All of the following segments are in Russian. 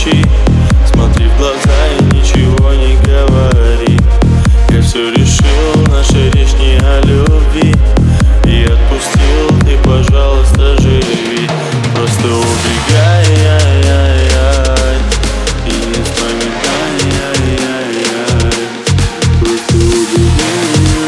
молчи, смотри в глаза и ничего не говори. Я все решил, наша речь не о любви, и отпустил, ты, пожалуйста, живи. Просто убегай, и не вспоминай, просто убегай.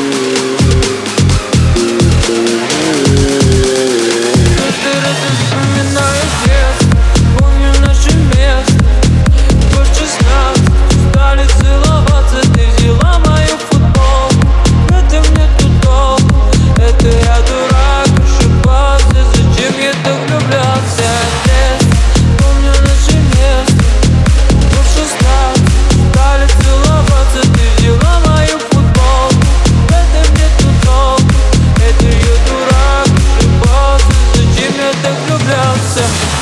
Каждый раз я вспоминаю детство, помню наше место. Год 16, стали целоваться, ты взяла мою футболку. В этом нету толку, это я дурак, ошибался. Зачем я так влюблялся? Детство, помню наше место. Год 16, стали целоваться, ты взяла мою футболку. В этом нету толку, это я дурак, ошибался. Зачем я так влюблялся?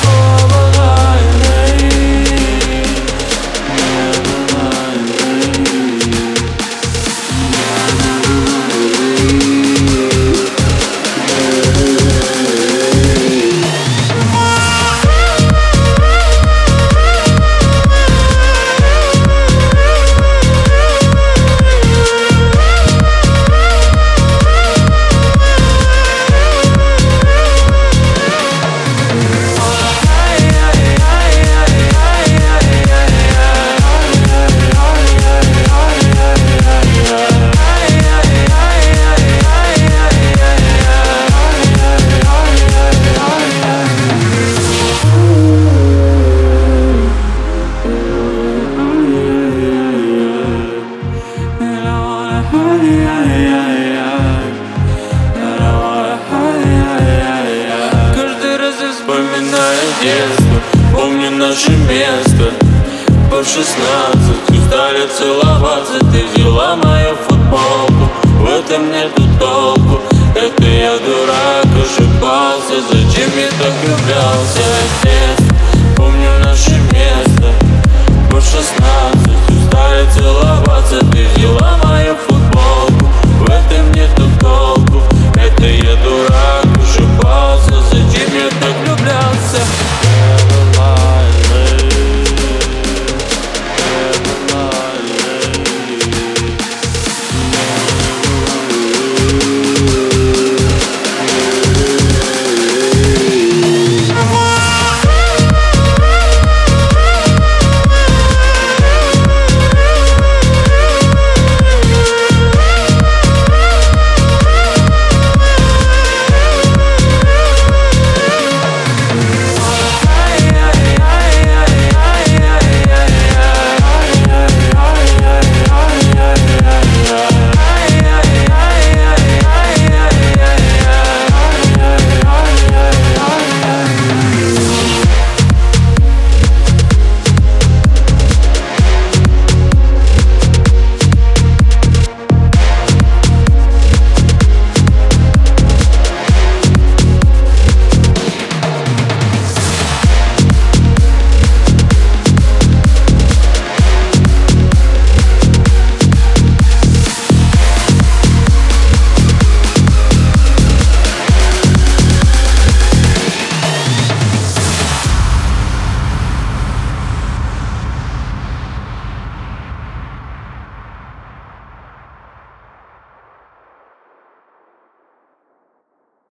Каждый раз я вспоминаю детство, помню наше место. По 16 стали целоваться, ты взяла мою футболку. В этом нету толку, это я дурак, ошибался. Зачем я так влюблялся?